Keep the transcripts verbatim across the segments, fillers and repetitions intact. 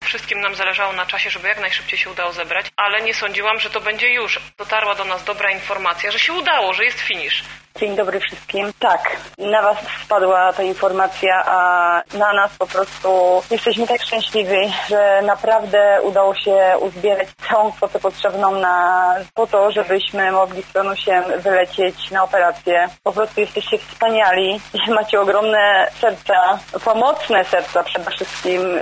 wszystkim nam zależało na czasie, żeby jak najszybciej się udało zebrać, ale nie sądziłam, że to będzie już. Dotarła do nas dobra informacja, że się udało, że jest finisz. Dzień dobry wszystkim. Tak, na Was spadła ta informacja, a na nas po prostu jesteśmy tak szczęśliwi, że naprawdę udało się uzbierać całą kwotę potrzebną na, po to, żebyśmy mogli z Pronusiem wylecieć na operację. Po prostu jesteście wspaniali i macie ogromne serca, pomocne serca przede wszystkim,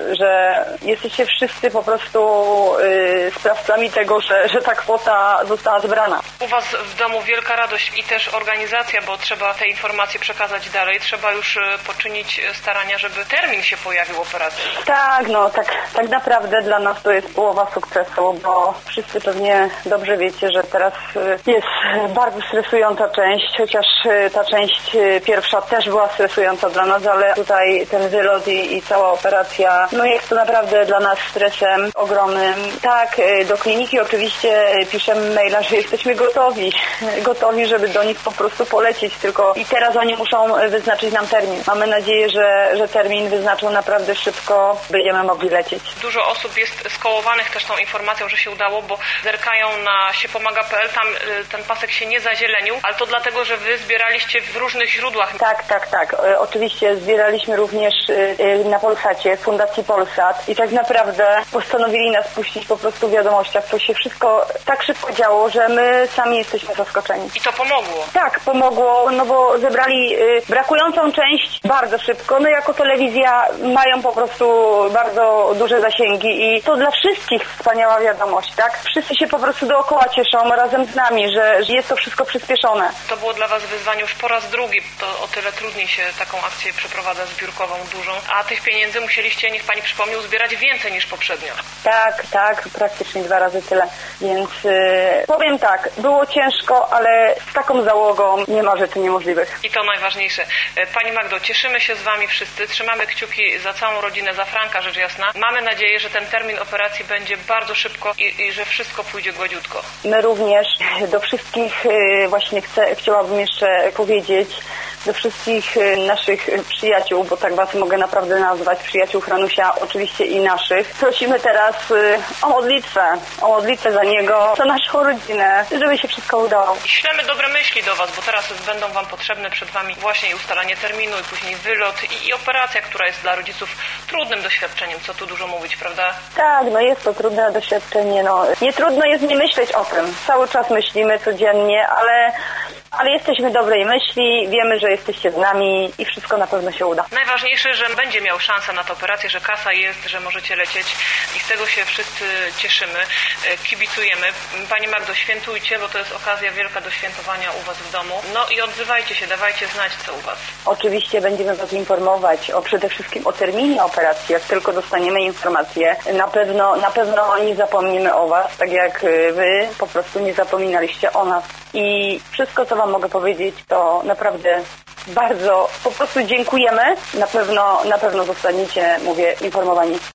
że jesteście wszyscy po prostu yy, sprawcami tego, że, że ta kwota została zebrana. U Was w domu wielka radość i też organizacja, bo trzeba te informacje przekazać dalej. Trzeba już poczynić starania, żeby termin się pojawił operacji. Tak, no tak, tak naprawdę dla nas to jest połowa sukcesu, bo wszyscy pewnie dobrze wiecie, że teraz jest bardzo stresująca część, chociaż ta część pierwsza też była stresująca dla nas, ale tutaj ten wylot i, i cała operacja, no jest to naprawdę dla nas stresem ogromnym. Tak, do kliniki oczywiście piszemy maila, że jesteśmy gotowi, gotowi, żeby do nich po prostu polecieć, tylko i teraz oni muszą wyznaczyć nam termin. Mamy nadzieję, że, że termin wyznaczą naprawdę szybko, będziemy mogli lecieć. Dużo osób jest skołowanych też tą informacją, że się udało, bo zerkają na siepomaga kropka p l, tam y, ten pasek się nie zazielenił, ale to dlatego, że wy zbieraliście w różnych źródłach. Tak, tak, tak. E, oczywiście zbieraliśmy również y, na Polsacie, Fundacji Polsat i tak naprawdę postanowili nas puścić po prostu w wiadomościach. To się wszystko tak szybko działo, że my sami jesteśmy zaskoczeni. I to pomogło. Tak, pomogło, no bo zebrali y, brakującą część bardzo szybko. My jako telewizja mają po prostu bardzo duże zasięgi i to dla wszystkich wspaniała wiadomość, tak? Wszyscy się po prostu dookoła cieszą razem z nami, że, że jest to wszystko przyspieszone. To było dla Was wyzwanie już po raz drugi, to o tyle trudniej się taką akcję przeprowadza zbiórkową, dużą, a tych pieniędzy musieliście, niech Pani przypomni, uzbierać więcej niż poprzednio. Tak, tak, praktycznie dwa razy tyle, więc yy, powiem tak, było ciężko, ale z taką załogą nie ma rzeczy niemożliwych. I to najważniejsze. Pani Magdo, cieszymy się z Wami wszyscy, trzymamy kciuki za całą rodzinę, za Franka, rzecz jasna. Mamy nadzieję, że ten termin operacji będzie bardzo szybko i, i że wszystko pójdzie gładziutko. My również do wszystkich yy, właśnie chcę, chciałabym jeszcze powiedzieć, do wszystkich yy, naszych przyjaciół, bo tak Was mogę naprawdę nazwać, przyjaciół Franusia, oczywiście i naszych. Prosimy teraz yy, o modlitwę, o modlitwę za niego, za naszą rodzinę, żeby się wszystko udało. I ślemy dobre myśli do Was, bo teraz będą Wam potrzebne przed Wami właśnie i ustalanie terminu, i później wylot i, i operacja, która jest dla rodziców trudnym doświadczeniem, co tu dużo mówić, prawda? Tak, no jest to trudne doświadczenie, no. Nie trudno jest nie myśleć o tym. Cały czas myślimy codziennie, ale, ale jesteśmy dobrej myśli, wiemy, że jesteście z nami i wszystko na pewno się uda. Najważniejsze, że będzie miał szansę na tę operację, że kasa jest, że możecie lecieć i z tego się wszyscy cieszymy, kibicujemy. Pani Magdo, świętujcie, bo to jest okazja wielka do świętowania u Was w domu. No i odzywajcie się, dawajcie znać, co u Was. Oczywiście będziemy Was informować o przede wszystkim o terminie operacji, jak tylko dostaniemy informację. Na pewno, na pewno nie zapomnimy o Was, tak jak Wy po prostu nie zapominaliście o nas. I wszystko, co Wam mogę powiedzieć, to naprawdę bardzo po prostu dziękujemy. Na pewno, na pewno zostaniecie, mówię, informowani.